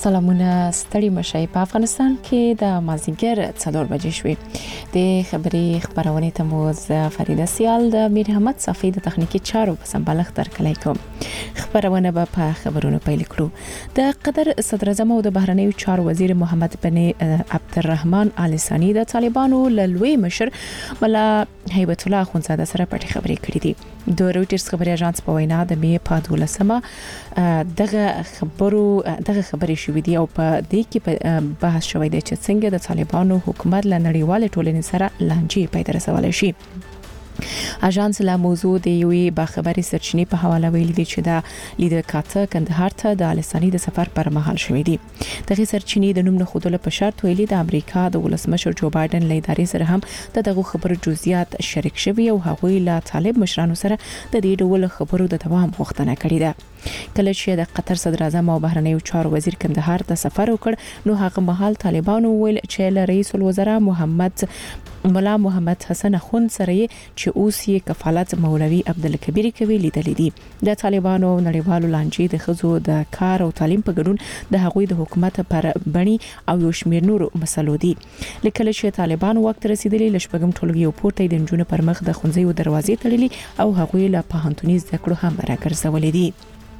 سلامونه ستړي مشي په افغانستان کې د مازیګر 4 بجې شوې د خبرونه ته مو فریده سیال د میر احمد صفی د تخنیکی چارو په سمبالښت درکلای کوم. خبرونه په خبرونو پیل کړو. د قطر صدر اعظم او د بهرنیو چارو وزیر محمد بن عبدالرحمن آل ثانی د طالبانو لوی مشر ملا هیبت الله اخونزاده سره پټي خبرې کړې دي. د رويټرز خبري اژانس په وینا د می په 12مه دغه خبرې شوې دي او په دې کې بحث شوی دی چې څنګه د طالبانو حکومت له نړیوال ټولنې سره لانجې پیدا رسولای شي. اژانس لا موضوع د یوې باخبري سرچینې په حواله ویلي دي چې د لیدر کاته کندهار ته د السانی د سفر پر مهال شوې دي. دغه سرچینې د نوم نه خودله په شرط ویلي د امریکا د ولسمشر جو بایدن له ادارې سره هم دغه خبرو جزئیات شریک شوي او هغوی لا طالب مشرانو سره د دې ډول خبرو د دوام غوښتنه کړې ده. کله چې د قطر صدر اعظم او بهرنیو چارو وزیر کندهار ته سفر وکړ نو هغه مهال طالبانو ویل چې رئیس الوزراء مولا محمد حسن اخوند سره چې اوس یې کفالت مولوی عبدالکبیر کوي لیدل دي. د طالبانو نړیوالو لانجې د خزو د کار او تعلیم په ګډون د هغوی د حکومت پر بڼي او یو شمیر نور مسلو دي. لکه چې طالبان وخت رسیدلی لشبګم ټولګي او پورته د جنونو پر مخ د خونځي دروازې تړلي او هغوی له پوهنتوني زده کړو هم راګرځولې دي.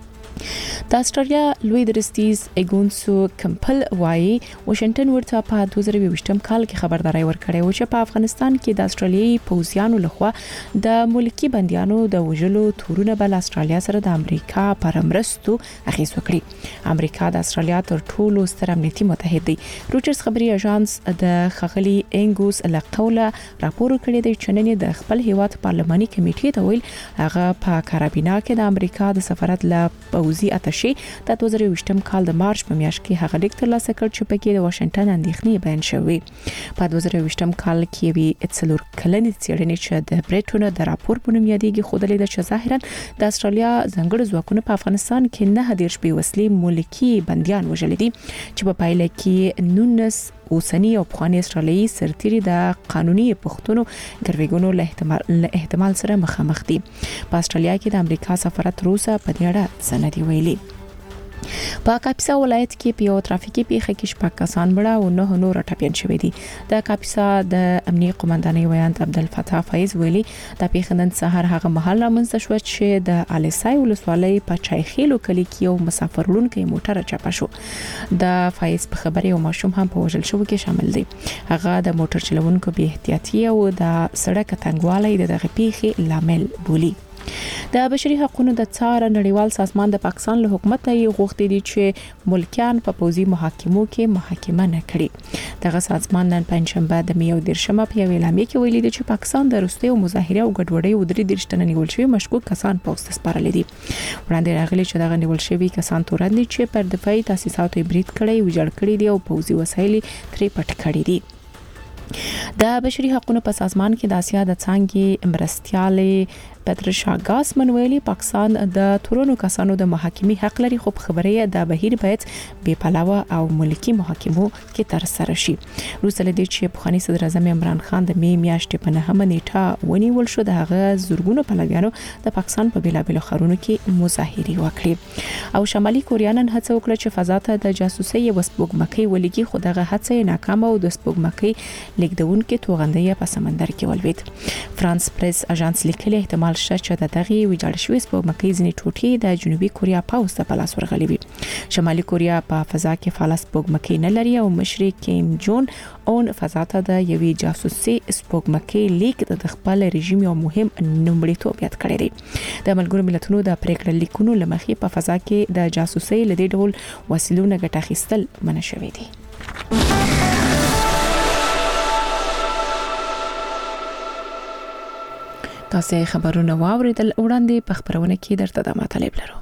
د استرالیا لوی درستیز ایګونسو کمپل وايي واشنگټن ورته په 2020م کال کې خبرداري ورکړې و چې په افغانستان کې د استرالیایي پوځیانو لخوا د ملکی بنديانو د وژلو تورونه بل استرالیا سره د امریکا پر مرستو اخیس وکړي. امریکا د استرالیا تر ټولو ستر امنیتي متحد دی. رويټرز خبري اژانس د خغلی انګوس له قوله راپور کړی دی چې نن د خپل هیواد پارلماني کمیټې ته ویل هغه په کارابینا کې د امریکا د سفارت له پوځي اتشي د 2020م کال د مارچ په میاشت کې هغه لیک ترلاسه کړ چې پکې د واشنگټن اندېښنې بیان شوې. په 2020م کال کې وی اتسلور کلنې څېړنې چې د بریټون د راپور په نوم یادېږي خوده لیده چې ظاهرا د استرالیا ځنګړو ځواکونو په افغانستان کې نه هدیر شپې وسلې ملکی بنديان وژل دي چې په پایله کې 19 اوسنی او پخوانی استرالیایي سرتیري د قانوني پښتونو ګرویګونو له احتمال سره مخامخ دي. په استرالیا کې د امریکا سفارت روسا په دې اړه سند ویلي. په کاپیسا ولایت کې په یو ترافیکي پیښه کې شپږ کسان مړه او 9 نور ټپيان شوي دي. د کاپیسا د امنیي قومندانۍ ویاند عبدالفتاح فیض ویلي د پیښې نن سهار هغه محل رامنځته شو چې د الیسای ولسوالۍ په چایخیلو کلی کې یو مسافر وړونکی موټر چپه شو. د فیض په خبره یو ماشوم هم په وژل شو کې شامل دی. هغه د موټر چلوونکو بې احتیاطي او د سړک تنګوالی دغه پیښې لامل بولی. د بشري حقوقو د څار نړیوال سازمان د پاکستان له حکومت یې غوښتي دي چې ملکیان په پوزي محاکمو کې محاکمه نه کړي. دغه سازمان نن پنځشنبه د میو درشمه په اعلامیه کې ویلي دي چې پاکستان د روسي او مظاهره او ګډوډۍ او درې درشتنه نیول شوی مشکوک کسان پوسټ سپارل دي. وړاندې راغلي چې دغه نیول شوی کسان تورن دي چې پر دفاعي تاسیساتو برید کړي او جوړ کړي دي او پوزي وسایل ترې پټ کړي دي. د بشري حقوقو په سازمان کې د اسیا د څنګه مرستيالي پترشا ګاس منویلی پاکستان د تورونو کسانو د محاکمې حق لري خو خبره د بهیر باید بے پلاوه او ملکی محاکمو کې تر سره شي. روسل دي چې پخوانی صدر اعظم عمران خان د می میاشتې په 9 نیټه ونیول شو د هغه زورګونو پلویانو د پاکستان په بیلابل خارونو کې مظاهره وکړي او شمالي کوریا نن هڅه وکړه چې فضا ته د جاسوسي وسپوږمکۍ ولګي خو دغه هڅه ناکامه او د سپوږمکۍ لیکدونکو توغندۍ په سمندر کې ولوید. فرانس پریس اژانس لیکلي احتمال شته چې د دغه ویجاړ شوی سپوږمکۍ ځینې ټوټې د جنوبي کوریا پاوس ته په لاس ورغلي وي. شمالي کوریا په فضا کې فعال سپوږمکۍ نه لري او مشر کیم جون اون فضا ته د یوې جاسوسي سپوږمکۍ لیک د خپل رژیم یو مهم نومړیتوب یاد کړی دی. د ملګرو ملتونو د پریکړه لیکونو لمخې په فضا کې د جاسوسي لدې ډول وسیلو نه ګټه اخیستل منع شوی دی. تاسو خبرونه واوریدل وړاندې په خبرونه کې درته د مطالب لرو.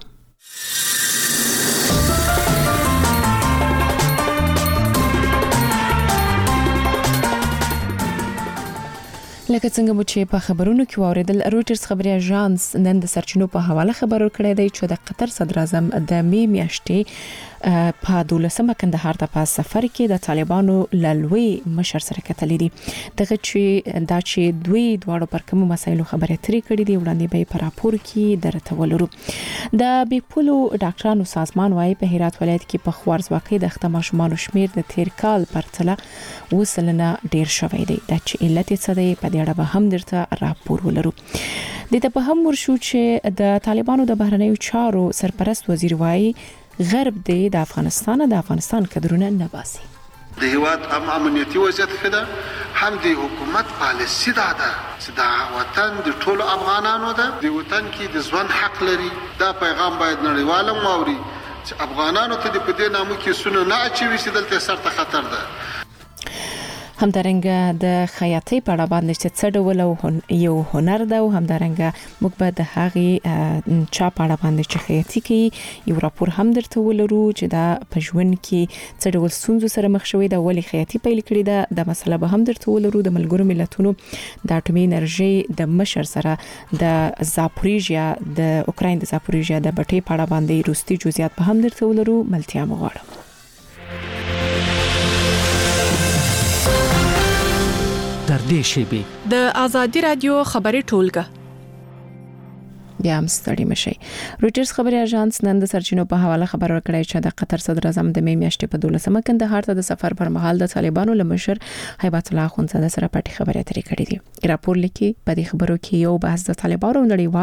لکه څنګه مو چې په خبرونو کې واوریدل، رويټرز خبري اژانس نن د سرچینو په حواله خبر ورکړی دی چې د قطر صدر اعظم د می میاشتې په 12مه کندهار ته په سفر کې د طالبانو لوی مشر سره کتلې دي. دغه چې دوی دواړو پر کوم مسایلو خبرې اترې کړې دي وړاندې به په راپور کې درته ولرو. د بیپولو ډاکټرانو سازمان وايي په هرات ولایت کې په خوارزواکۍ د ختمه شمانو شمیر د تیر کال پرتله وسلنه ډیر شوی دی. د چې علت څه دی په دې اړه به هم درته راپور ولرو. د ته په هم ورشو چې د طالبانو د بهرنیو چارو سرپرست وزیر وايي غرب د افغانستان کډرونه نه باسي. د هیواد امنیتي وضعیت خدا هم د حکومت پالیسی ده چې دا وطن د ټولو افغانانو ده، د وطن کې د ژوند حق لري. دا پیغام باید نړیوال واوري چې افغانانو ته د پدې نامو کې سونه نه اچوي چې دلته سرته خطر ده. همدارنګه د خیاطۍ په اړه باندې چې څه ډول یو هنر ده او همدارنګه موږ به د هغې چا په اړه باندې چې خیاطي کوي یو راپور هم درته ولرو چې دا په ژوند کې څه ډول ستونزو سره مخ شوی ده، ولې خیاطي پیل کړې ده. د مسله به هم درته ولرو. د ملګرو ملتونو د اټومي انرژي د مشر سره د زاپوریژیا د اوکراین د زاپوریژیا د بټۍ په اړه باندې روستي جزئیات به هم درته ولرو. ملتیا مو غواړم. در دې شیبې د آزادي رادیو خبري ټولګه بیا هم ستړي مشي. رويټرز خبري اژانس نن د سرچینو په حواله خبر ورکړی چې د قطر صدر اعظم د می میاشتې په 12مه کندهار ته د سفر پر مهال د طالبانو لمشر هیبت الله اخوندزاده سره پټي خبرې اترې کړې دي. راپور لیکي په دې خبرو کې یو بحث د طالبانو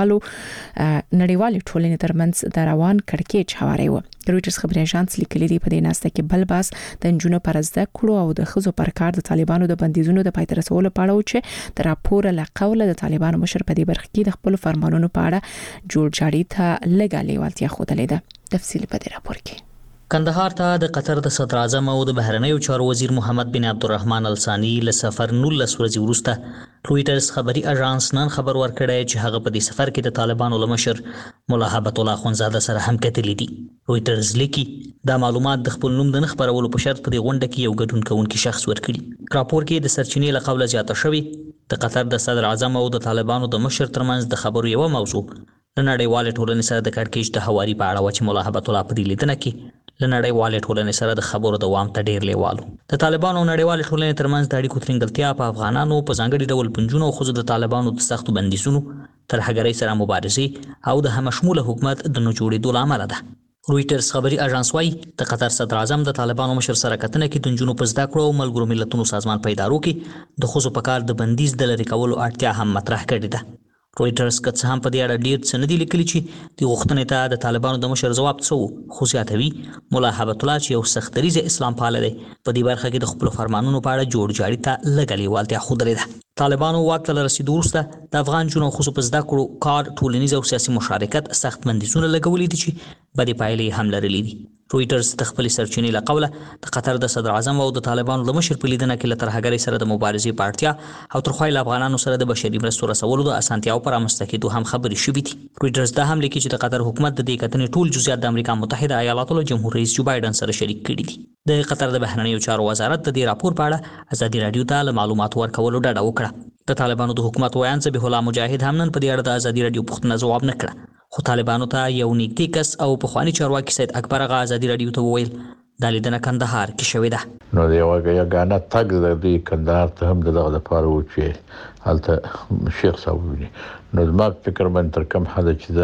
نړیوالې ټولنې ترمنځ د روان کړکېچ حواله و. رويټرز خبري اژانس لیکلي دی په دې ناسته کې بل باس د انجونو پر زده کړو او د خزو پر کار د طالبانو د بندیزونو د پای ته رسولو په اړه چې د راپور له قوله د طالبانو مشر په دې برخه کې د خپل فرمانونو په اړه جوړجاړي ته لګا لیوالتیا خوده ده. تفصیل په دې راپور کې. کندهار ته د قطر د صدر اعظم او د بهرنیو چارو وزیر محمد بن عبدالرحمن الثاني له سفر 19 ورځې وروسته رويټرز خبري اژانس نن خبر ورکړی چې هغه په دې سفر کې د طالبانو لمشر مولا هیبت الله اخوندزاده سره هم کتلې دي. رويټرز لیکي دا معلومات د خپل نوم د نه خبرولو په شرط په دې غونډه کې یو ګډون کوونکی شخص ورکړي. راپور کې د سرچینې له قوله زیاته شوی د قطر د صدر اعظم او د طالبانو د مشر ترمنځ د خبرو یو موضوع لنړیوالې ټولنې سره د کړکېچ د هواري په اړه چې مولا هیبت الله په دې لیدنه کې لنړیوالې ټولنې سره د خبرو دوام ته ډیر لیوالو. د طالبانو او نړیوالې ټولنې ترمنځ د اړیکو ترنګلتیا په افغانانو په ځانګړي ډول پنځونو خو د طالبانو د سختو بندیزونو ترهګرۍ سره مبارزې او د همشموله حکومت د نه جوړېدو لامل ده. رويټرز خبري اژانس وايي د قطر صدر اعظم د طالبانو مشر سره کتنه کې د نجونو په زده کړو او ملګرو ملتونو سازمان په ادارو کې د خزو په کار د بندیز د لرې کولو اړتیا هم مطرح کړې ده. رويټرز که څه هم په دې اړه ډیر څه نه دي لیکلي چې د غوښتنې ته د طالبانو د مشر ځواب څه خو زیاتوي مولا هیبت الله چې یو سختریز اسلام پاله دی په دې برخه کې د خپل فرمانونو په اړه جوړجاړي ته لږه لیوالتیا ښودلې ده. طالبانو واک ته رسیدو وروسته د افغان جنو خصوص په زده کړو کار ټولنیز او سیاسي مشارکت سخت بندیزونه لګولې دي چې بدې پایلې هم لرلې دي. رويټرز د خپل سرچینې له قوله د قطر د صدر اعظم او د طالبانو د مشر په لیدنه کې له ترهګرۍ سره د مبارزې په اړتیا او تر خوایل افغانانو سره د بشري مرستو رسولو د اسانتیاو پر رامنځته کېدو هم خبرې شوې دي. رويټرز دا هم لیکي چې د قطر حکومت د دې کتنې ټول جزئیات د امریکا متحده ایالاتو له جمهور رئیس جو بایدن سره شریک کړي دي. د قطر د بهرنیو چارو وزارت د دې راپور په اړه ازادي رادیو ته معلومات ورکولو ډاډه وکړه. د طالبانو د حکومت ویان ذبیح الله مجاهد هم نن په دې اړه د ازادي رادیو پوښتنه ځواب نه کړه، خو طالبانو ته یو نږدې کس او پخوانی چارواکي سید اکبر اغا ازادي رادیو ته وویل دا لیدنه کندهار کې شوې ده. نو یو غاڼه تګ د دې کندهار ته هم دغه لپاره و چې هلته شیخ صاحب ویني. نو زما فکر من تر کوم حد چې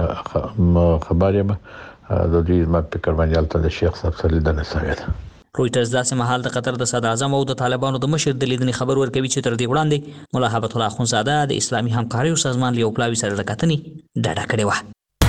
د خبرې د دې زما فکر باندې هلته د شیخ صاحب سره لیدنه شوې ده. رويټرز داسې مهال د قطر د صدر اعظم او د طالبانو د مشر د لیدنې خبر ورکوي چې تر دې وړاندې مولا هیبت الله اخوندزاده د اسلامي همکاریو سازمان له پلاوي سره د کتنې ډاډه کړې و.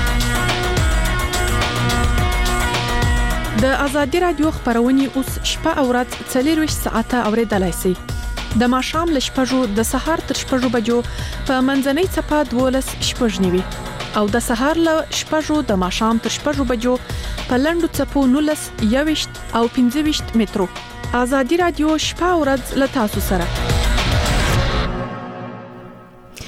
د آزادي رادیو خبرونه اوس شپه او ورځ 24 ساعته اوریدلای شئ. د ماښام له شپږو د سهار تر شپږو بجو په منځنۍ څپه 12 شپږنیوي او د سهار له شپږو د ماښام تر شپږو بجو په لنډو څپو 19 21 او 25 مترو. آزادي رادیو شپه او ورځ له تاسو سره.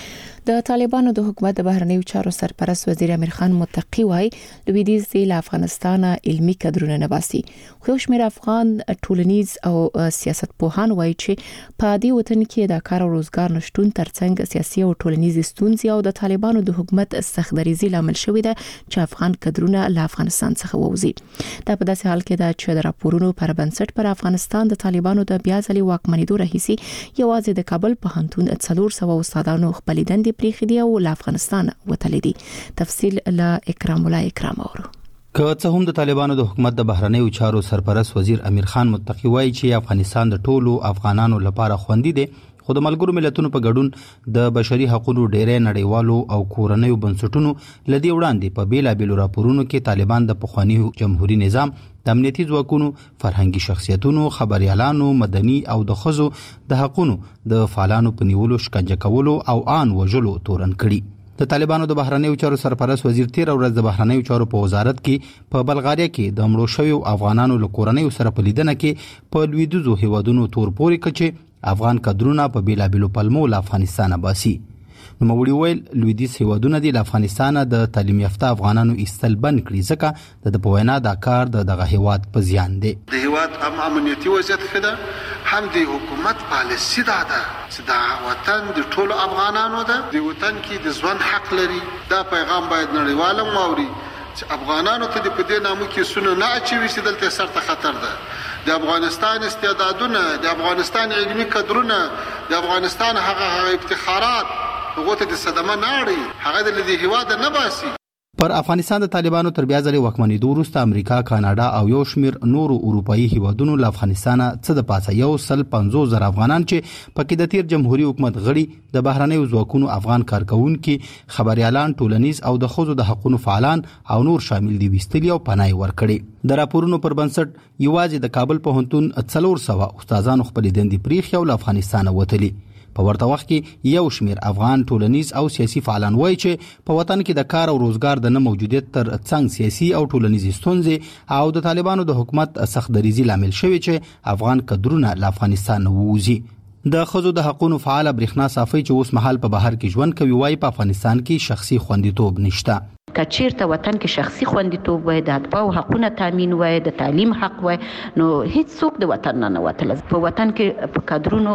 د طالبانو د حکومت د بهرنیو چارو سرپرست وزیر امیر خان متقی وایي لویدیځ له افغانستان علمي کادرونه نه باسي. خو شمیر افغان ټولنیز او سیاستپوهان وایي چې په دې وطن کې د کار او روزګار نشټون ترڅنګ سیاسي او ټولنیز ستونزې او د طالبانو د حکومت سختدریزي لامل شوې ده چې افغان کادرونه له افغانستان څخه ووزي. دا په داسې حال کې ده چې د راپورونو پر بنسټ پر افغانستان د طالبانو د بیا ځلې واکمنېدو راهیسي یوازې د کابل پوهنتون 400 استادانو خپل دندې پریخي دی او له افغانستان وتلي دي. تفصیل له اکرام الله اکرام اورو. که څه هم د طالبانو د حکومت د بهرنیو چارو سرپرست وزیر امیر خان متقی وایي چې افغانستان د ټولو افغانانو لپاره خوندي دی، خو د ملګرو ملتونو په ګډون د بشري حقوقو ډېرې نړیوالو او کورنیو بنسټونو لدی وړاندې په بیلابېلو راپورونو کې طالبان د پخوانی جمهوریت نظام د امنیتي ځواکونو، فرهنګي شخصیتونو، خبريالانو، مدني او د ښځو د حقوقو د فعالانو په نیولو، شکنجه کولو او آن وژلو تورن کړي. د طالبانو د بهرنیو چارو سرپرست وزیر 13 ورځ د بهرنیو چارو په وزارت کې په بلغاریا کې د مړو شویو افغانانو له کورنیو سره په لیدنه کې په لویدیځو هیوادونو تور پورې کچې افغان کډرونه په بیلابېلو پلمو له افغانستان باسي. نو موري ویل لویدیځ هیوادونه د افغانستان د تعلیم یافته افغانانو ایستل بند کړي ځکه د پوینا د کار دغه هیواد په زیان دی. د هیواد امنیتي وضعیت خده هم د حکومت پالیسی ده چې دا وطن د ټولو افغانانو ده، د وطن کې د ژوند حق لري. دا پیغام باید نړیوال واوري چې افغانانو ته د پدې نامو کې سونه نه اچوي چې دلته سرته خطر ده. د افغانستان استعدادونه، د افغانستان علمي کادرونه، د افغانستان هغه افتخارات هغه ته د صدمه ناړي، هغه د دې هیواد نه باسي. پر افغانستان د طالبانو تر بیا ځلې واکمنېدو وروسته امریکا، کاناډا او یو شمیر نورو اروپאי هیوادونو له افغانستان څخه د پاسه 150,000 افغانان چې پکې د تیر جمهوریت حکومت غړي، د بهرنیو ځواکونو افغان کارکونکو، خبريالان، ټولنیز او د ښځو د حقوقو فعالان او نور شامل دي وستلی او پناه ورکړي. د راپورونو پر بنسټ یوازې د کابل پوهنتون 400 استادانو خپل دندې پریخي او له افغانستان وتلي. په ورته وخت کې یو شمیر افغان ټولنیز او سیاسي فعالان وایي چې په وطن کې د کار او روزګار د نه موجودیت تر څنګ سیاسي او ټولنیز ستونزې او د طالبانو د حکومت سختدریزي لامل شوی چې افغان کډرونه له افغانستان ووزي. د ښځو د حقوقو فعال برېښنا صافي چې اوس مهال په بهر کې ژوند کوي وایي په افغانستان کې شخصي خوندیتوب نشته. کچیرته وطن کې شخصي خوندیتوب وای، د اتباعو حقوقونه تامین وای، د تعلیم حق وای، نو هیڅ څوک د وطن نه وتل. په وطن کې په کادرونو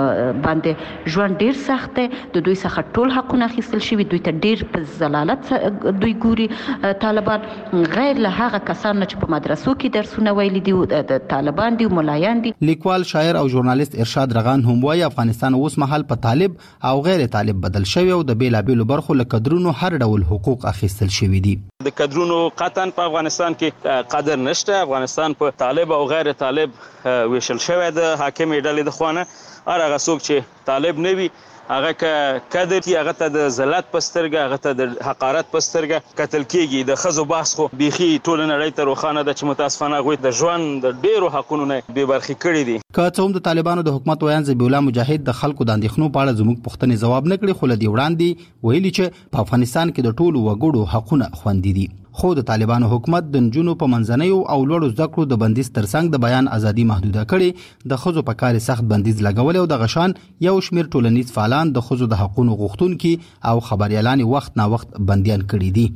باندې ژوند ډیر سخت دی، د دوی څخه ټول حقوقونه اخیستل شوي، دوی ته ډیر په ضلالت دوی ګوري طالبان، غیر له هغه کسانو چې په مدرسو کې درسونه ویلي دي د طالبان دي، ملایان دي. لیکوال، شاعر او ژورنالیست ارشاد رغان هم وایي افغانستان اوس مهال په طالب او غیر طالب بدل شوی او د بیلابېلو برخو له کادرونو هر ډول حقوق اخیستل شوي دي. د کادرونو قطعا په افغانستان کې قدر نشته. افغانستان په طالب او غیر طالب ویشل شوی د حاکمې ډلې د خوانه. هغه څوک چې طالب نه وي هغه کادر کی هغه ته د ذلت پسترګه، هغه ته د حقارت پسترګه قتل کیږي. د خزو بحث خو بيخي ټول نړۍ ته روخانه د چې متاسفانه غوي د ژوند د ډیرو حقونو نه بے برخي کړی دي. که څه هم د طالبانو د حکومت ویان ذبیح الله مجاهد د خلکو د اندېښنو په اړه زموږ پوښتنې ځواب نه کړي، خو لدی وړاندې ویلي چې په افغانستان کې د ټولو وګړو حقونه خوندي دي. خو د طالبانو حکومت د نجونو په منځنیو او لوړو زده کړو د بندیز ترڅنګ د بیان ازادي محدوده کړي، د ښځو په کار سخت بندیز لګول او د غشان یو شمیر ټولنیز فعالان د ښځو د حقوقو غوښتونکي او خبريالان وخت نا وخت بنديان کړي دي.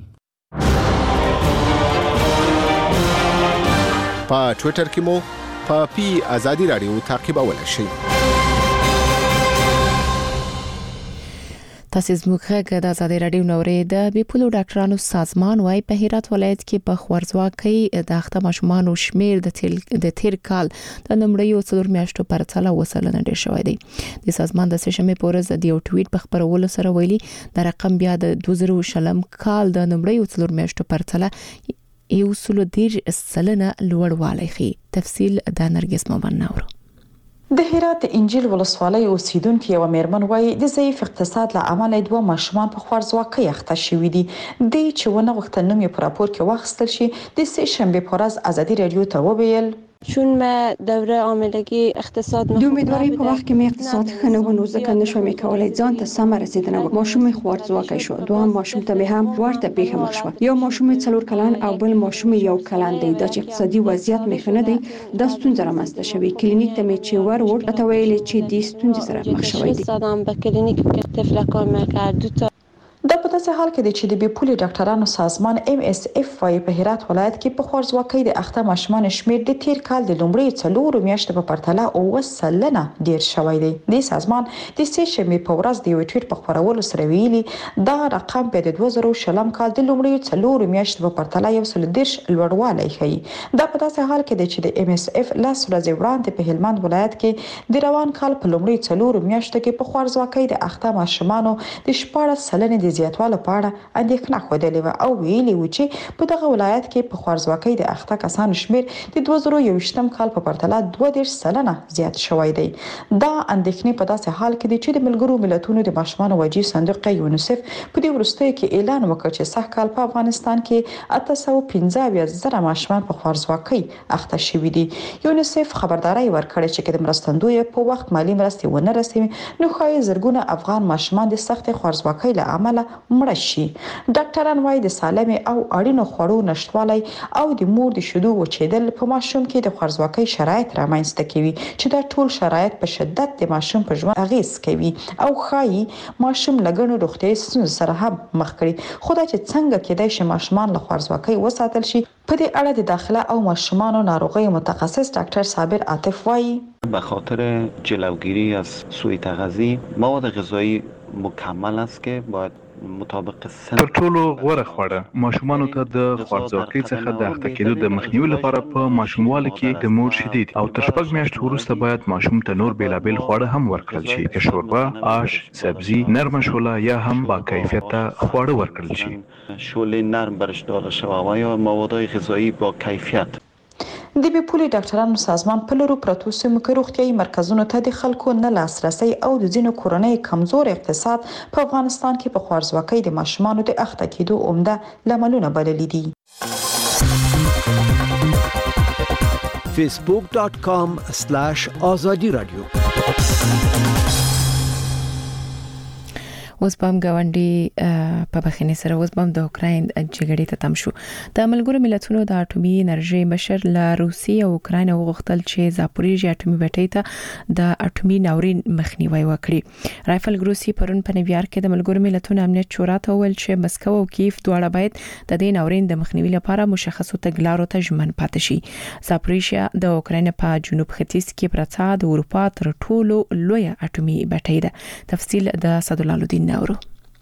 په ټوئیټر کې مو په ازادي رادیو تعقیبولای شئ. تاسو زموږ غږ د ازادي رادیو نورې د بیپولو ډاکټرانو سازمان وايي په هرات ولایت کې په خوارځواکۍ د اخته ماشومانو شمیر د تیر کال د نمړیو 4 میاشتو پر تله وسلنه ډیر شوی دی. د سازمان د سشمې پورز د یو ټویټ په خبرولو سره ویلي د رقم بیا د 2020 کال د نمړیو 4 میاشتو پر تله یو سلو دیر سلنه لوړوالی خي. تفصیل د نرګس مومن. د هرات انجیل ولسوالۍ اوسیدونکو یو میرمن وایي د ضعیف اقتصاد له امله دوه ماشومان په خوارځواکۍ اخته شوي دي. د چونه وخت نوم یې په راپور کې واخیستل شي. د سه شنبه په ورځ ازادي رادیو ته وویل چون ما دوره عاملگی اقتصاد د امیدوارۍ په وخت کې مې اقتصاد ښه نه ونو ځکه نشوم کولای ځان ته سم رسیدنه وکړم. ماشوم خوارځواکی شو. دوهم ماشوم ته به هم ورته پیښه مخ شو. یو ماشوم 4 کلن او بل ماشوم 1 کلن دی. دا چې اقتصادي وضعیت مې ښه نه دی دا ستونزه رامنځته شوې. کلینیک ته مې چې ور راته ویل چې د ستونزې سره مخ شوی دی. زدم به کلینیک که طفلکان کرد 2 دا په داسې حال کې چې د بیپولي ډاکټرانو سازمان MSF وايي په هرات ولایت کې په خوارځواکۍ د اخته ماشومان شمیر د تیر کال د لومړۍ 4 میاشتو په پرتله 9% ډیر شوی دی. د سازمان د سې شنبې په ورځ د یو ټویټ په خبرولو سره ویلي دا رقم په 2020 کال د لومړۍ 4 میاشتو په پرتله 110 لوړوالی ښيي. دا په داسې حال کې چې د MSF لاس ورځې وړاندې په هلمند ولایت کې د روان کال په لومړۍ 4 میاشتو کې په خوارځواکۍ د اخته ماشومانو د 14% زیاتوالی په اړه اندېښنه خوده و او ویلي و چې په دغه ولایت کې په خوارځواکۍ د اخته کسانو شمیر د 2021 کال په پرتله 22% زیات شوی دی. دا اندېښنې په داسې حال کې دي چې د ملګرو ملتونو د ماشومانو وجې صندوق یونیسف په دې وروستیو کې اعلان وکړ چې سږ کال په افغانستان کې 815 زره ماشومان په خوارځواکۍ اخته شوي دي. یونیسف خبرداري ورکړې چې د مرستندوی په وخت مالی مرستې ونه رسوي نو ښایي زرګونه افغان ماشومان د سخت خوارځواکۍ له امله مړه شي. ډاکټران وايي د سالمې او اړینو خوړو نشټوالی او د مور د شیدو وچېدل په ماشوم کې د خوارځواکۍ شرایط رامنځته کوي چې دا ټول شرایط په شدت د ماشوم په ژوند اغیز کوي او ښایي ماشوم لګنو روغتیايي ستونزو سره هم مخ کړي. خو دا چې څنګه کېدای شي ماشومان له خوارځواکۍ وساتل شي په دې اړه د داخله او ماشومانو ناروغي متخصص ډاکټر صابر عاطف وايي به خاطر جلوگیری از سوء تغذیه مواد غذایی مکمل است که باید مطابق سن تر ټولو غوره خواړه ماشومانو ته د خوارځواکۍ څخه د اخته کېدو د مخنیوي لپاره په ماشوموالي کې د مور شیدې او تر 6 میاشتو وروسته باید ماشوم ته نور بیلابیل خواړه هم ورکړل شي لکه شوربه، آش، سبزی، نرم شوله یا هم با کیفیت خواړه ورکړل شي. شوله نرم برش داده شود و یا مواد غذایی با کیفیت. د بیپولي ډاکټرانو سازمان په لورو پرتو سیمو کې روغتیايي مرکزونو ته د خلکو نه لاسرسي او د ځینو کورنۍ کمزور اقتصاد په افغانستان کې په خوارځواکۍ د ماشومانو د اخته کېدو عمده لاملونه بللي دي. facebook.com/azadi radio اوس بم غونډي په بخښنې سره اوس بم د اوکراین جګړې ته تم شو. د ملګرو ملتونو د اټومي انرژي مشر له روسیې او اوکراین وغوښتل چې زاپوریژیا اټومي بټۍ ته د اټومي ناورین مخنیوي وکړي. رایفل ګروسی پرون په نیویارک کې د ملګرو ملتونو امنیت شورا ته ویل چې مسکو او کیف دواړه باید د دې ناورین د مخنیوي لپاره مشخصو تګلارو ته ژمن پاتې شي. زاپوریژیا د اوکراین په جنوب ختیځ کې پرته د اروپا تر ټولو لوی اټومي بټۍ ده. تفصیل د صدالله الدین نورو.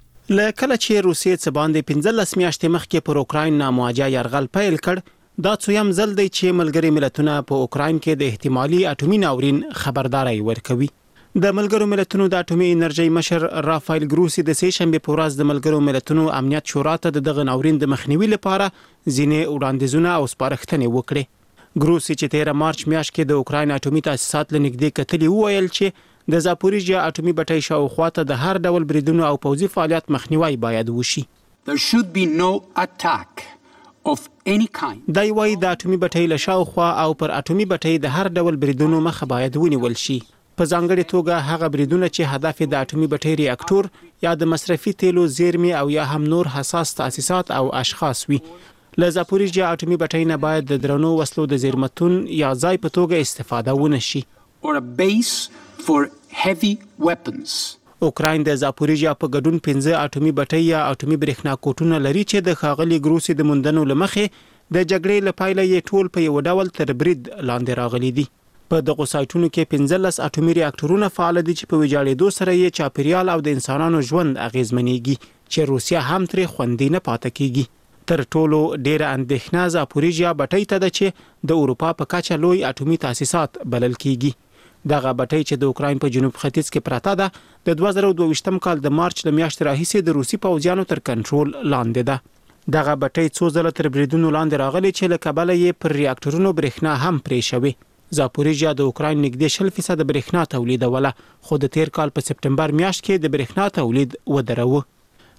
لکه چې روسیې څخه باندې 15 میاشتې مخکې پر اوکراین نامواجه یرغل پیل کړ دا څویم ځل دی چې ملګري ملتونه په اوکراین کې د احتمالي اټومي ناورین خبرداري ورکوي. د ملګرو ملتونو د اټومي انرژي مشر رافایل ګروسی د سې شنبه په ورځ د ملګرو ملتونو امنیت شورا ته دغه ناورین د مخنیوي لپاره ځینې وړاندیزونه او سپارښتنې وکړې. ګروسی چې 13 مارچ میاشت کې د اوکراین اټومي تاسیسات لنګدې کتلې وویل چې د زاپوریژیا اټومي بټۍ شاوخوا ته د هر ډول بریدونو او پوځي فعالیت مخنیوي باید وشي. There should be no attack of any kind. دا یوای د اټومي بټۍ له شاوخوا او پر اټومي بټۍ د هر ډول بریدونو مخه باید ونیول شي. په ځانګړي توګه هغه بریدونه چې هدف د اټومي بټۍ ریاکټور یا د مصرفي تیلو زیرمې او یا هم نور حساس تاسیسات او اشخاص وي. له زاپوریژیا اټومي بټۍ نه باید د درنو وسلو د زیرمتون یا ځای په توګه استفاده ونه شي. Or a base for heavy weapons. اوکراین د زاپوریژیا په ګډون 15 اټومي بټۍ یا اټومي برېښنا کوټونه لري چې د ښاغلي ګروسی د موندنو لمخې د جګړې لپاره یې ټول په یو ډول تر برید لاندې راغلي دي. په دغه سایټونو کې 15 اټومي ریاکټورونه فعال دي چې په ویجاړېدو سره یې چاپیریال او د انسانانو ژوند اغیزمنېږي چې روسیا هم ترې خوندې نه پاتې کیږي. تر ټولو ډیره اندېښنه زاپوریژیا بټۍ ته ده چې د اروپا په کچه لوی اټومي تاسیسات بلل کیږي. دغه بټۍ چې د اوکراین په جنوب ختیځ کې پراته ده د 2022 کال د مارچ ل میاشتې راهیسې د روسي پوځیانو تر کنټرول لاندې ده. دغه بټۍ څو ځله تر بریدونو لاندې راغلي چې له کبله یې پر ریاکټورونو برېښنا هم پرې شوې. زاپوریژیا د اوکراین نږدې 0% برېښنا تولیدوله خو د تیر کال په سپټمبر میاشت کې د برېښنا تولید ودروه.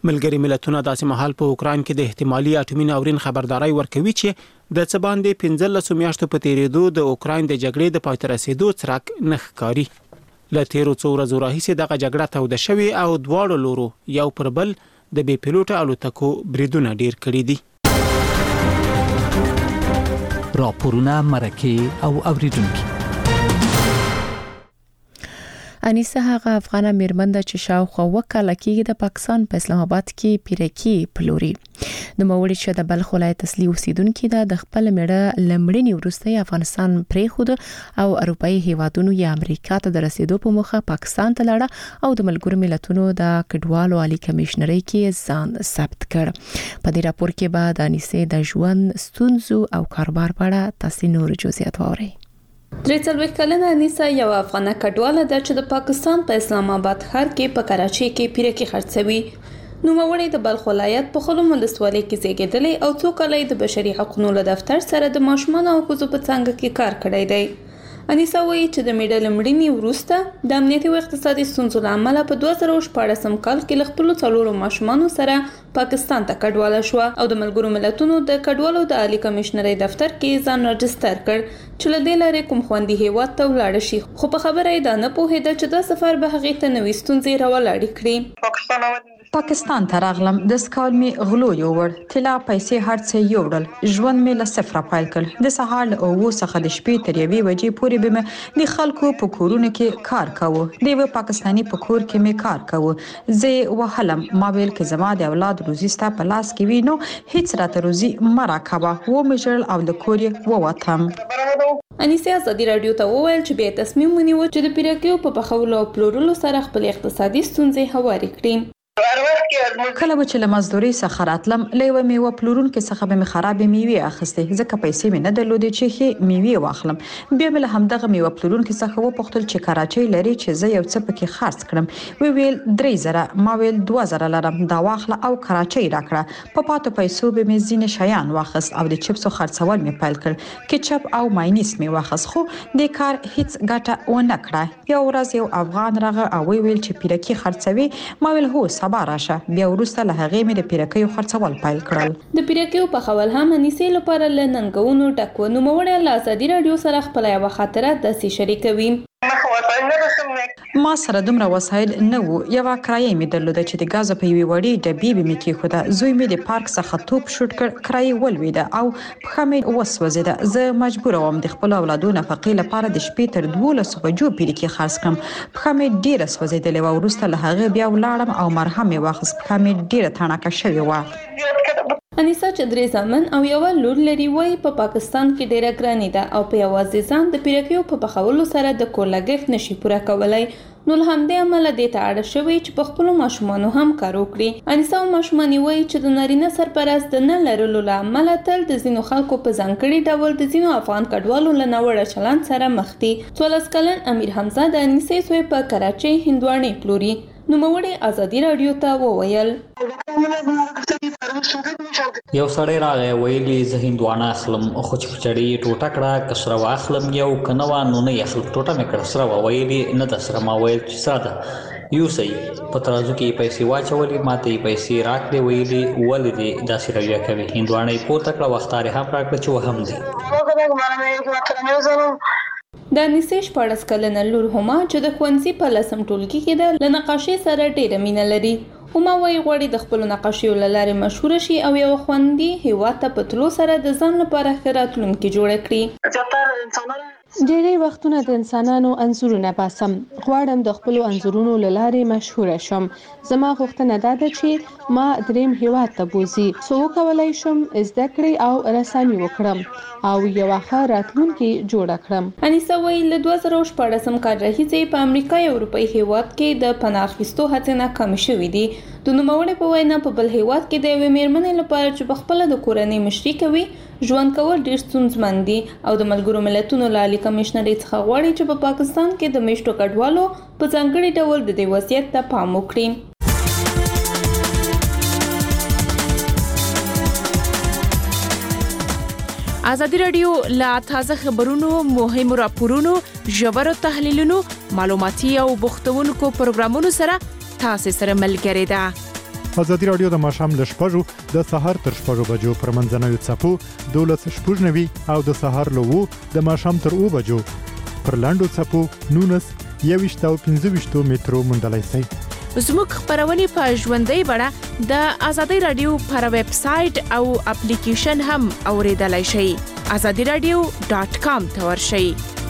ملګري ملتونه داسې مهال په اوکران کې د احتمالي اټومي ناورین خبرداري ورکوي چې د څه باندې 15 میاشتو په تیریدو د اوکران د جګړې د پای ته رسیدو څرک نه ښکاري. له تیرو څو ورځو راهیسې دغه جګړه توده شوې او دواړو لورو یو پر بل د بې پیلوټه الوتکو بریدونه ډیر کړي دي. راپورونه مرکه او اوریدونکو. انیسه هغه افغانه میرمن چې شاوخوا وکاله کې د پاکستان په اسلام آباد کې پیرکی پلوري. د موړي چې د بلخ ولایت اصلي اوسیدونکو د خپل میړه لمړنی ورسته افغانستان پریخود او اروپאי هیوادونو یا امریکا ته د رسیدو په مخه پاکستان ته لاړه او د ملګرو ملتونو د کډوالو عالی کمشنري کې ځان ثبت کړ. په دې راپور کې به د انیسه د ژوند ستونزو او کاروبار په اړه تاسو نور جزئیات واورئ. 43 کلنه انیسه یو افغانه کډواله ده چې د پاکستان په اسلام آباد ښار کې په کراچۍ کې پیرکی خرڅوي. نوموړی د بلخ ولایت په خلم ولسوالۍ کې زیږیدلی او څو کال د بشري حقوقو له دفتر سره د ماشومانو او ښځو په څنګه کې کار کړی دی. انیسه وایي چې د میډل مړینې وروسته د امنیتي او اقتصادي ستونزو له امله په 2014 کال کې له خپلو څلورو ماشومانو سره پاکستان ته کډواله شو او د ملګرو ملتونو د کډوالو د عالی کمشنري دفتر کې ځان رجستر کړ چې له دې لارې کوم خوندي هیواد ته ولاړ شي. خو په خبره یې دا نه پوهېده چې دا سفر به هغې ته نوې ستونزې راولاړې کړي. پاکستان ته راغلم، د سکال می غلو یوړ، طلا پیسې هرڅه یوړل، ژوند می له صفر پیل کړ. د سهار له 9 څخه د شپې تر 1 بجې پورې به مې د خلکو په کورونو کې کار کاوه. د یو پاکستانی په کور کې می کار کاوه. زه وهلم ما ویل کې زما د اولاد روزي ستا په لاس کې وینو، هیڅ راته روزي مراکبه و مجرل او د کورې ووتم. انیسه ازادي رادیو ته وویل چې به تصمیم ونیو چې د پیرکیو په پخولو او پلورلو سره خپل اقتصادي ستونزې هواري کړي. کله چې له مزدوري څخه راتلم لیوه میوه پلورونکو څخه به خرابې میوه اخیستې، ځکه پیسې مې نه درلودې چې هي میوه واخلم. بیا مې له همدغه میوه پلورونکو څخه وپوښتل چې کراچۍ لري چې زه یو څه پکې خرڅ کړم. ویل 3000، ما ویل 2000 لرم، دا واخله او کراچۍ راکړه. په پاتو پیسو به مې ځینې شیان واخست او د چپسو خرڅول مې پیل کړ. کچپ او ماینیس مې واخست، خو د کار هیڅ ګټه ونه کړه. یو ورځ یو افغان راغی او ویل چې پیرکی خرڅوي. ما ویل هو سبا راشه. بیا ورسته له هغې مې د پیرکیو خرڅول پیل کړل. د پیرکیو په خول هم انیسې لپاره له ننګونو ډک و. نوموړی له ازادي رادیو سره خپل یو خاطره داسې شریکوي. ما سره دومره وسایل نه وو. یو کرایه مې درلوده چې د غاز په یوې وړې ډبې به مې کېښوده. زوی مې د پارک څخه توپ شوټ کړ، کرایه ولوېده او پښه مې وسوځېده. زه مجبور وم د خپل اولادو نفقې لپاره د شپې تر 12 بجو پیرکي خرڅ کړم. پښه مې ډیره سوځېدلې و. وروسته له هغه بیا ولاړم او مرهم مې واخیست. پښه مې ډیره تڼاکه شوې و. انیسه چې 3 زامن او یو لور لري، وایي په پاکستان کې ډیره ګراني ده او په یوازې ځان د پیرکیو په پخولو سره د کور لګښت نشي پوره کولای. نو له همدې امله دې ته اړ شوی چې په خپل ماشومانو هم کار وکړي. انیسه او ماشومان وایي چې د نارینه سرپرست د نه لرلو له امله تل د ځینو خلکو په ځانګړي ډول د ځینو افغان کډوالو له ناوړه چلند سره مخ دي. 14 کلن امیر حمزه د انیسې زوی په کراچۍ هندواڼې پلوري. نوموړی ازادي رادیو ته وویل یو سړی راغی ویلي زه هندواڼه اخلم، خو چې چړې ټوټه کړه کسره واخلم یو کنه وانه نه یخل ټوټه مې کړه سره ویلي نه د سره ما ویل چې ساده یو صحیح په ترازو کې پیسې واچولې ماته پیسې راکړې ویلي ولې دې داسې رویه کوي. هندواڼه یې پورته کړه وختار هم راکړه چې وهم دی. د انیسې 14 کلنه لور هما چې د ښوونځي په 10م ټولګي کې ده له نقاشۍ سره ډېره مینه لري. هما وایي غواړي د خپلو نقاشیو له لارې مشهوره شي او یو خوندي هیواد ته په تلو سره د ځان لپاره ښه راتلونکې جوړه کړي. ډېری وختونه د انسانانو انځورونه باسم. غواړم د خپلو انځورونو له لارې مشهوره شم. زما غوښتنه دا ده چې ما دریم هیواد ته بوزي څو وکولای شم زده کړې او رسامي وکړم او یو ښه راتلونکې جوړه کړم. انیسه وایي له 2014 کال راهیسې په امریکا یا اروپایي هیواد کې د پناه اخیستو هڅې ناکامې شوې دي. د نوموړي په وینا په بل هیواد کې د یوې میرمنې لپاره چې په خپله د کورنۍ مشري کوي ژوند کول ډېر ستونزمن دي او د ملګرو ملتونو له عالی کمشنرۍ څخه غواړي چې په پاکستان کې د میشتو کډوالو په ځانګړي ډول د دې وضعیت ته پام وکړي. ازادي رادیو لا تازه خبرونو، مهمو راپورونو، ژورو تحلیلونو، معلوماتي او بوختونکو پروګرامونو سره تاسو سره ملګری ده. ازادي رادیو د ماښام له 6 د سهار تر 6 بجو پر منځنوي څپو 12:09 او د سهار له 2 د ماښام تر 2 بجو پر لاندو څپو 19 او 15 مترو مندلای سي. زموږ خبرونه په ژوندۍ بڼه د ازادي رادیو پر ویب سټ او اپلیکیشن هم اوریدلای شئ. azadiradio.com ته ورشئ.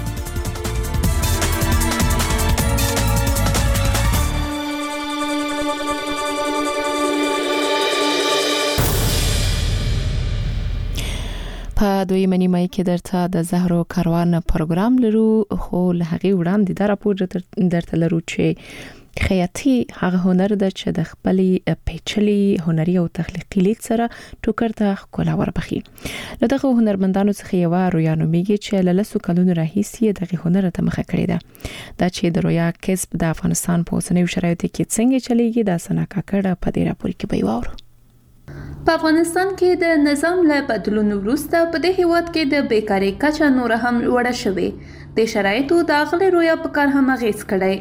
په دویمه نیمه کې درته د زهرو کاروان پروګرام لرو، خو له هغې وړاندې دا راپور درته لرو چې خیاطي هغه هنر ده چې د خپلې پیچلي هنري او تخلیقي لید سره ټوکر ته ښکلا وربخي. له دغه هنرمندانو څخه یوه رویا نومیږي چې له 10 کلونو راهیسې دغه هنر ته مخه کړې ده. دا چې د رویا کسب د افغانستان په اوسنیو شرایطو کې څنګه چلیږي دا سنا کاکړه په دې راپور کې به واورو. په افغانستان کې د نظام له بدلون وروسته په دې هیواد کې د بیکاری کچه نور هم لوړه شوې. د شرایطو د اغلې رویا په کار هم اغیز کړی.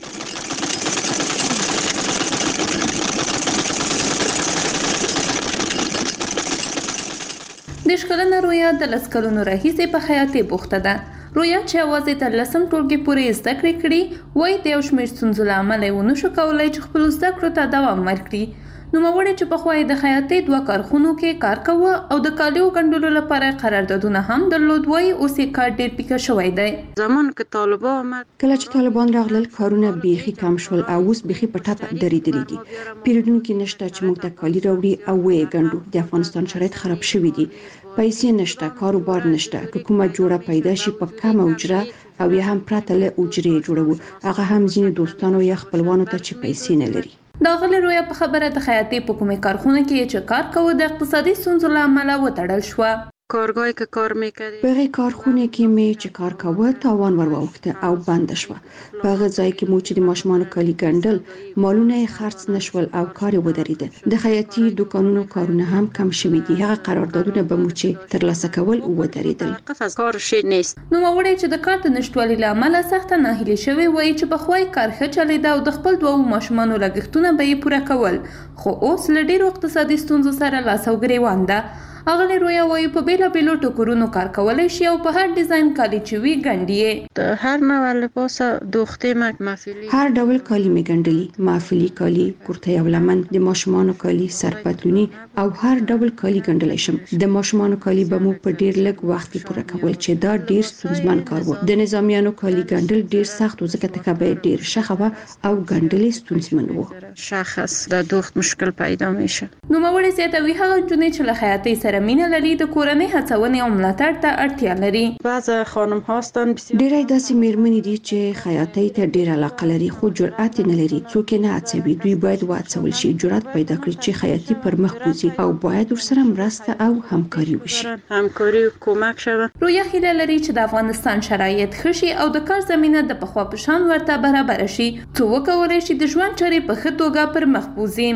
د شکلنه رویا د 10 کلونو راهیسې په خیاطي بوخته ده. رویا چې اوازې تر 10 ټولګي پورې زده کړې کړي وای د یو شمېر ستونزو له امله یې ونه شو کولی چې خپل زده کړو ته دوام ورکړي. نوموړی چې په خوای د خیاطۍ 2 کارخونو کې کار کوه او د کالیو ګنډلو لپاره قراردادونه هم درلود، وای اوس یې کار ډیر پیکه شوی دی. زمان کې طالبان آمد کله چې طالبان راغلل کارونه بیخي کم شول او اوس بیخي په ټاپه درېدلي دي. پیرودونکو نشته چې موږ ته کالی راوړي او وې ګنډو. د افغانستان شرایط خراب شوي دي، پیسې نشته، کاروبار نشته. حکومت جوړه پیدا شي په کم اجره او یا هم پراته له اجرې جوړو، هغه هم ځینې دوستانو یا خپلوانو ته چې پیسې نه لري. دا غلې رویا په خبره د خیاطۍ په کومې کارخونه کې چې کار کوي د اقتصادي ستونزو له امله وتړل شو. کارگاهی که کار میکردی به کارخونه کې می چې کار کوه تاوان ور واوخته او بند شو. په هغه ځای کې مو چې د ماشومان کالی ګندل مالونه خرڅ نشول او کار ودرېد. د خیاطۍ دکانونو کارونه هم کم شوي دي. هغه قراردادونه به مو چې ترلاسه کول ودرېدل. کار شي نیست. نو وړي چې د کار د نشټوالي له امله سخت ناهیلي شوی وای چې په خوای کار ښه چلیدا او د خپل دوه ماشومانو لګښتونه به یې پوره کول، خو اوس له ډیرو اقتصادي ستونزو سره لاس او ګریوان ده. اغلی رویا وایي په بیلابیلو ټوکرونو کار کولای شي او په هر ډیزاین کالی چې وی ګنډي. د هر نوع لباس دوخته محفلی هر ډول کالی می ګنډلی، محفلی کالی، کرته او لمن، د ماشومانو کالی، سرپتلونی او هر ډول کالی ګنډلی شم. د ماشومانو کالی به مو په ډیر لږ وخت کې پوره کول چې دا ډیر ستونزمن کار و. د نظامیانو کالی ګنډل ډیر سخت و ځکه تکبه ډیر شخه او ګنډل ستونزمن و. شخص د دوخت مشکل پیدا میشه. نو موري زیاتوي هغه جنې چې له خیاطۍ سره مینه لري د کورنۍ هڅونې او ملاتړ ته اړتیا لري. بعض خانم هاستن ډېرې داسې میرمنې دي چې خیاطۍ ته ډېر علاقه لري خو جرأت نه لري. څوک نه هڅوي. دوی باید وهڅول شي، جرأت پیدا کړي چې خیاطۍ پر مخ بوزي او باید ورسره مرسته او همکاري وشي. همکاري کومک شوه. رویا هیله لري چې د افغانستان شرایط ښه شي او د کار زمينه د پخوا په شان ورته برابر شي، څو وکولای شي د ژوند چارې په ښه توګه پر مخ بوزي.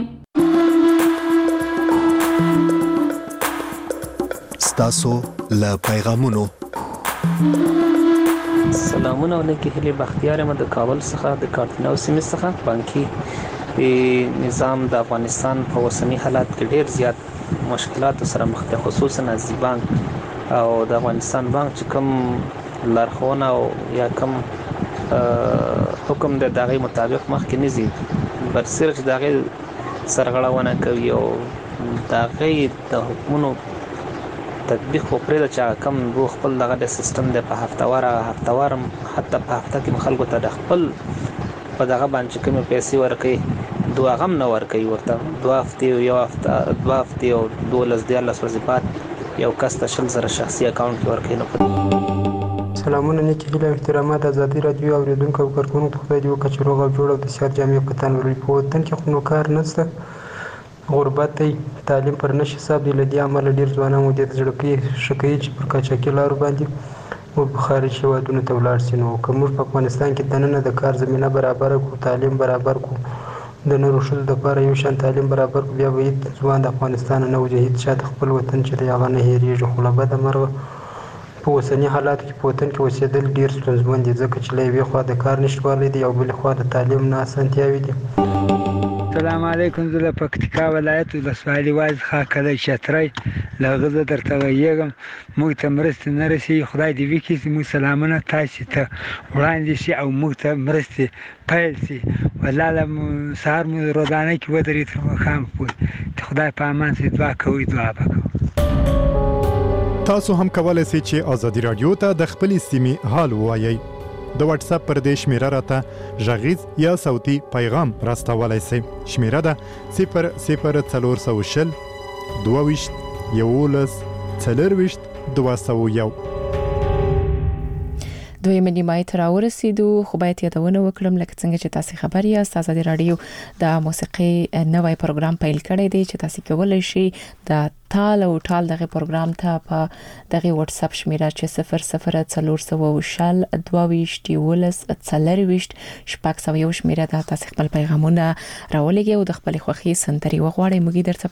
تاسو له پیغامونو سلامونه علیکم. هلي بختیار یم د کابل څخه د کارتناو سیمې څخه. بانکي نظام د افغانستان په اوسنی حالات کې ډیر زیات مشکلات سره مخ ده، خصوصا از بانک او د افغانستان بانک چې کوم لارښوونه او یا کوم حکم د دغه مطابق مخ کې نزي برسره چې دغه سرغړونه کوي او دغه د حکومتونو تطبیق خو پرې د چا کم رو خپل دغه د سیستم د په هفتوارم حتی په هفته کې خلکو ته د خپل په دغه باندې کوم پیسې ورکړي دوه غم نه ورکړي ورته 2 هفتې یو هفته 2 هفتې او 12 ورځې بعد یو کس ته 100,000 شخصي اکاونټ کې ورکړي. نو سلامونه نیکی هیله احترامات ازادي رادیو اوریدونکو او کارکونکو په خدای دی وکړي روغ او جوړ او د صحت جامع پتان ورې په وطن کې خو نو کار نشته، غربت دی، تعلیم پر نشي حساب دی. لدی عمل ډیر ځوانان مو د ځړکې شکایي چې پر کاچاکي لارو باندې او په خارج هیوادونو ته ولاړ سي. نو کوم په افغانستان کې دننه د کار زمينه برابر کو، تعلیم برابر کو، د نورو شل د لپاره یو شان تعلیم برابر کو، بیا به ځوان د افغانستان نه وجهید شاته خپل وطن چې دی هغه نه هېریږي. خو له بده مرغه په اوسني حالاتو کې په وطن کې اوسېدل ډیر ستونزمن دي ځکه چې له یوې خوا د کار نشتوالی دی او بلې خوا د تعلیم نه اسانتیاوې دي. السلام علیکم. زه د پکتیکا ولایت د سوالي واز خاکله چترای لغزه درته ویږم. موږ ته مرستې نه رسي. خدای دې وکړي چې موږ سلامونه تاسو ته وړاندې شي او موږ ته مرستې پیل شي. ولاله سهار مو روزانه کې ودرې تر ماښام پورې. خدای په امان سي. دعا کوي، دعا وکړو. تاسو هم کولای شئ چې ازادي رادیو ته د خپل سیمې حال ووایئ. د واتس اپ پر دې شمیره راته غږیز یا صوتي پیغام راستولای شئ. شمیره ده 00420 22 11 4 دویمه نیمه ته راورسیدو. خو باید یادونه وکړم لکه څنګه چې تاسو خبر یاست آزادي رادیو د موسیقي نوې پروګرام پیل کړی دی چې تاسو کولای شئ د تال او ټال دغه پروګرام ته په دغه واتس اپ شمیره چې 00420 22 شپږ سوه یو شمیره ده. تاسو خپل پیغامونه راولېږئ او د خپل خوښي سندري وغواړئ. موږ درته